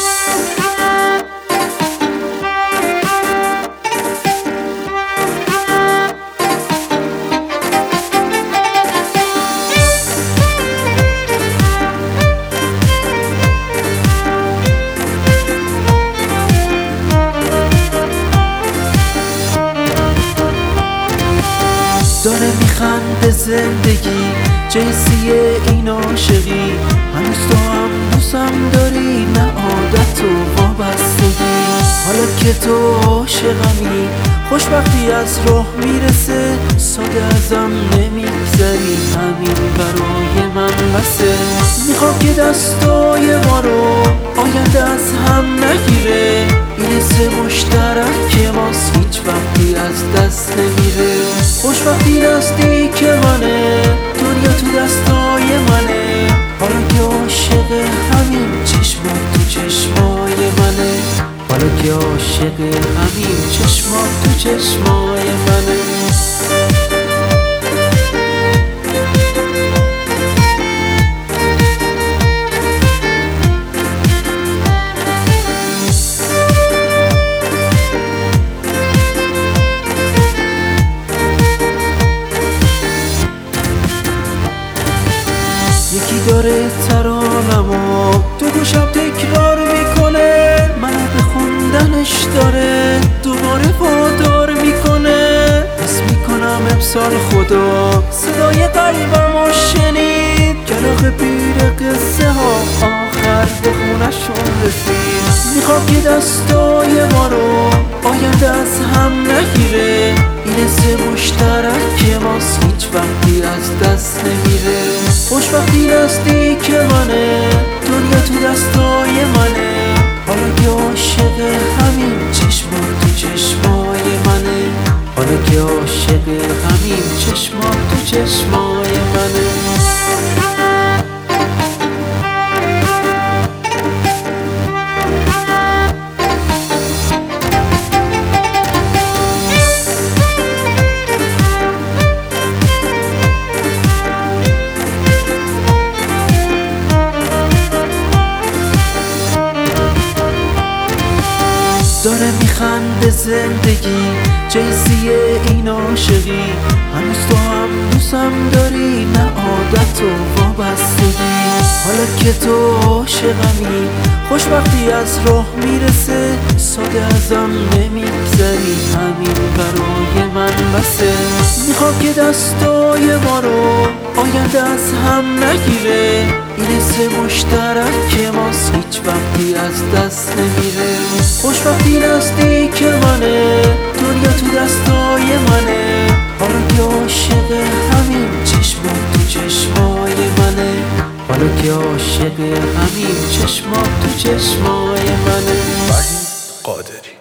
داره میخنده زندگی، جنسی این عاشقی. هنوز تو هم دوستم داری، نه عادت و وابستگی. حالا که تو عاشقمی، خوشبختی از راه میرسه. ساده ازم نمیگذری، همین برای من بسه. میخوام که دستای ما رو آینده از هم نگیره. این حس مشترک ماست، هیچ وقتی از دست نمیره. خوشبختی نزدیک منه، دنیا تو دستای منه. حالا که عاشق همین چشمات تو چشمای منه. حالا که عاشق همین چشمات تو چشمای منه. یکی داره ترانمو تو گوشم تکرار میکنه. منو به خوندنش داره دوباره وادار میکنه. حس میکنم امسال خدا صدای قلبمو شنید. کلاغ پیر قصه ها آخر به خونشون رسید. میخوام که دستای ما رو آینده از هم نگیره. این حس مشترک ماست، هیچ وقتی از دست نمیره. خوشبختی نزدیک منه، دنیا تو دستای منه. حالا که عاشق همین چشمات تو چشمای منه. حالا که عاشق همین چشمات تو چشمای منه. داره میخنده زندگی، جنسی این عاشقی. هنوز تو هم دوستم داری، نه عادت و وابستگی. حالا که تو عاشقمی، خوشبختی از راه میرسه. ساده ازم نمیگذری، همین برای من بسه. میخوام که دستای ما رو آینده از هم نگیره. این حس مشترک ماست، هیچ وقتی از دست نمیره. خوشبختی نزدیک منه، دنیا تو دستای منه. حالا که عاشق همین چشمات تو چشمای منه. حالا که عاشق همین چشمات تو چشمای منه. وحید قادری.